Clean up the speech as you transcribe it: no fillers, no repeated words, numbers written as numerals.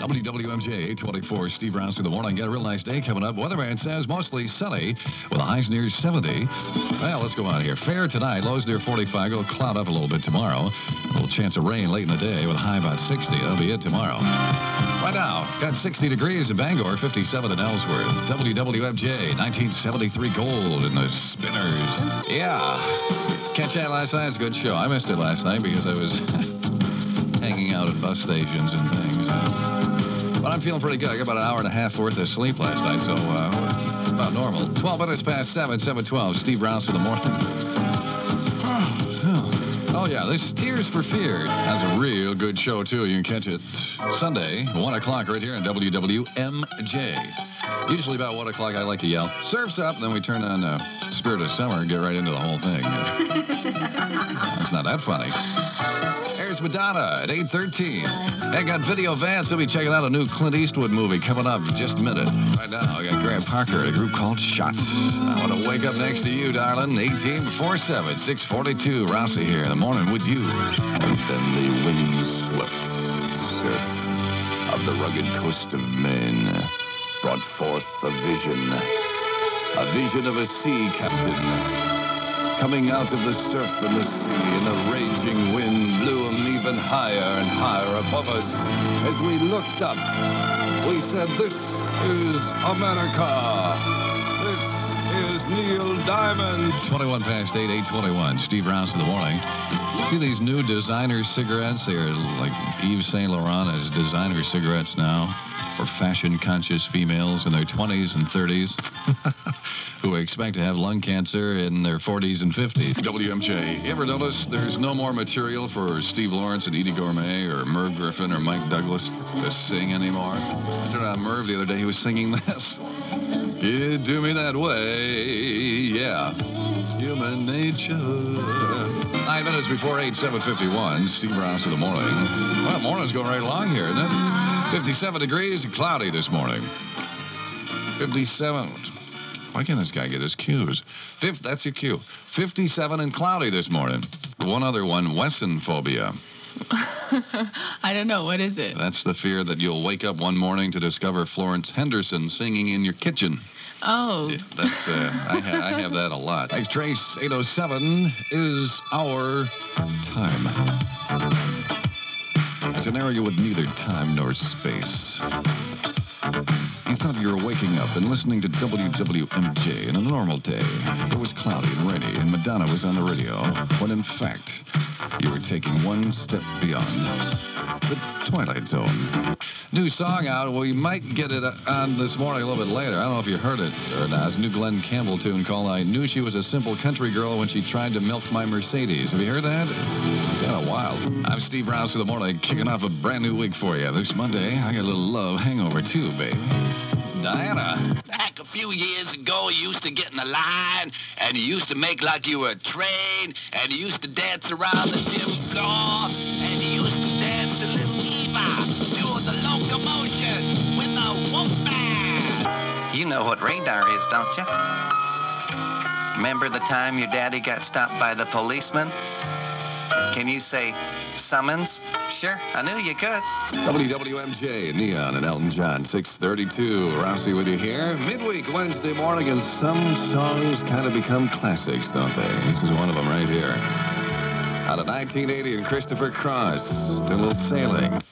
WWMJ 824, Steve Rouse in the morning. Got a real nice day coming up. Weatherman says mostly sunny with the highs near 70. Well, let's go on here. Fair tonight, lows near 45. It'll cloud up a little bit tomorrow. A little chance of rain late in the day with a high about 60. That'll be it tomorrow. Right now, got 60 degrees in Bangor, 57 in Ellsworth. WWMJ 1973 gold in the Spinners. Yeah. Catch that last night? It's a good show. I missed it last night because I was hanging out at bus stations and things. But I'm feeling pretty good. I got about an hour and a half worth of sleep last night, so about normal. 12 minutes past 7, 7:12. Steve Rouse in the morning. Oh, yeah, this Tears for Fears has a real good show, too. You can catch it Sunday, 1 o'clock right here on WWMJ. Usually about 1 o'clock, I like to yell, "Surf's Up," then we turn on Spirit of Summer and get right into the whole thing. It's not that funny. Here's Madonna at 8:13. I got Video Vance. We'll be checking out a new Clint Eastwood movie coming up in just a minute. Right now, I got Graham Parker at a group called Shot. I want to wake up next to you, darling. 18 before 7, 6:42. Rossi here in the morning with you. And then the wind-swept surf of the rugged coast of Maine brought forth a vision of a sea captain. Coming out of the surf and the sea, and the raging wind blew him even higher and higher above us. As we looked up, we said, "This is America. This is Neil Diamond." 21 past 8, 8:21. Steve Rouse in the morning. See these new designer cigarettes? They're like Yves Saint Laurent has designer cigarettes now for fashion-conscious females in their 20s and 30s. Who expect to have lung cancer in their 40s and 50s. WMJ, you ever notice there's no more material for Steve Lawrence and Edie Gourmet or Merv Griffin or Mike Douglas to sing anymore? I turned on Merv the other day. He was singing this. You do me that way, yeah. Human nature. 9 minutes before 8, 7:51. Steve Rouse in the morning. Well, morning's going right along here, isn't it? 57 degrees and cloudy this morning. 57. Why can't this guy get his cues? That's your cue. 57 and cloudy this morning. One other one, Wesson phobia. I don't know. What is it? That's the fear that you'll wake up one morning to discover Florence Henderson singing in your kitchen. Oh. Yeah, that's I have that a lot. Thanks, Trace. 8:07 is our time. It's an area with neither time nor space. You thought you were waking up and listening to WWMJ in a normal day. It was cloudy and rainy, and Madonna was on the radio, when in fact, you were taking one step beyond the Twilight Zone. New song out. We might get it on this morning a little bit later. I don't know if you heard it or not. It's a new Glenn Campbell tune called "I Knew She Was a Simple Country Girl When She Tried to Milk My Mercedes." Have you heard that? Kind of wild. I'm Steve Rouse in the morning, kicking off a brand new week for you. This Monday, I got a little love hangover too, baby. Diana. Back a few years ago, you used to get in a line, and you used to make like you were a train, and you used to dance around the gym floor, and you used to dance to Little Eva, doing the locomotion with the Wolfman. You know what radar is, don't you? Remember the time your daddy got stopped by the policeman? Can you say summons? Sure, I knew you could. WWMJ, Neon and Elton John, 6:32. Rousey with you here. Midweek Wednesday morning, and some songs kind of become classics, don't they? This is one of them right here. Out of 1980, and Christopher Cross, doing a little sailing.